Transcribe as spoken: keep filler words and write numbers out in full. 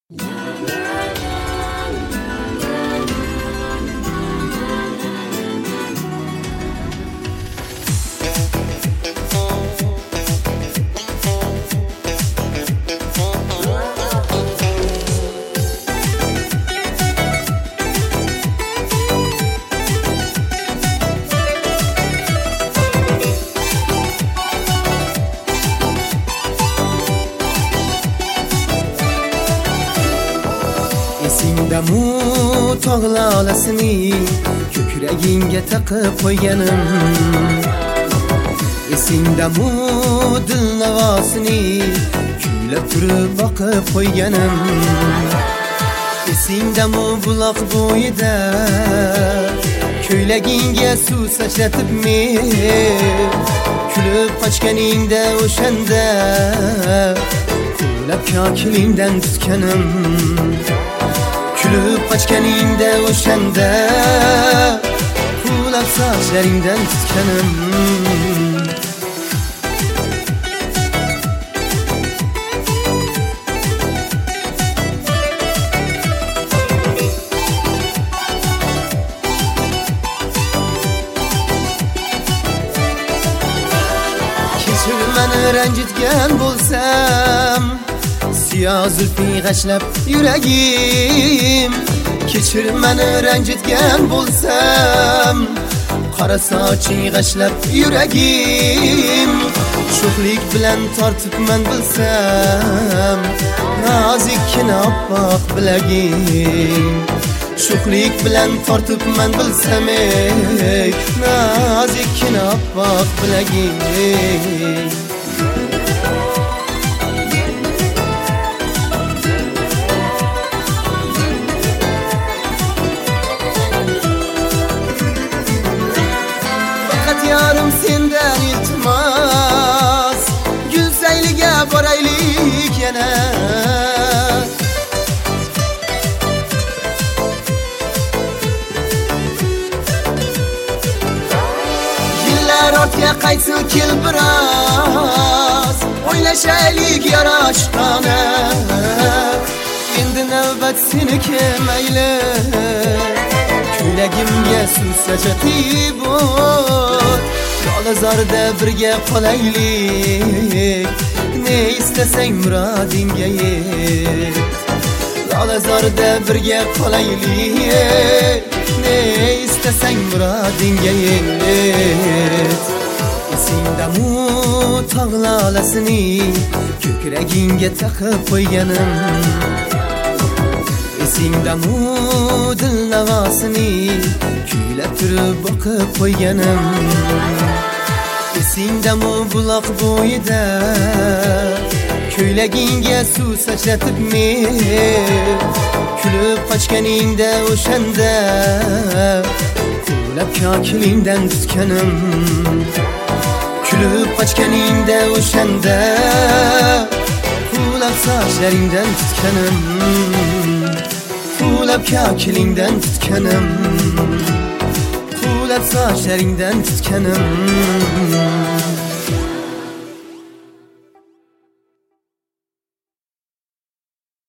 Esingdamu tog'lalasini ko'kragingga taqib qo'yganim, esingdamu dilnavosini kuylab turib boqib qo'yganim, esingdamu buloq bo'yida ko'ylagingga suv sachratib men kulib qochganingda o'shanda quvlab kokilingdan tutganim, kulib qochganingda o'shanda quvlab sochlaringdan tutganim. Kechir meni ranjitgan bo'lsam, siyoh zulfing g'ashlab yuragim, kechir meni ranjitgan bo'lsam, qora soching g'ashlab yuragim, sho'xlik bilan tortibman bilsam, nozikkina oppoq bilagim, sho'xlik bilan tortibman bilsam, ey nozikkina oppoq bilagim. Yarim sendan iltimos, Gulsayliga boraylik yana. Yillar ortga qaytsin kel biroz, o'ylashaylik yarashqona. Endi navbat seniki mayli, ko'ylagimga suv sachratib o't, yolg'izorda birga qolaylik, ne istasang murodingga yet. Yolg'izorda birga qolaylik, ne istasang murodingga yet. Esingdamu tog'lalasini ko'kragingga taqib qo'yganim, esingdamu dilnavosini kuylab turib boqib qo'yganim, esingdamu buloq bo'yida ko'ylagingga suv sachratib men kulib qochganingda o'shanda quvlab kokilingdan tutganim, kulib qochganingda o'shanda quvlab sochlaringdan tutganim, quvlab kokilingdan tutganim, quvlab sochlaringdan tutganim.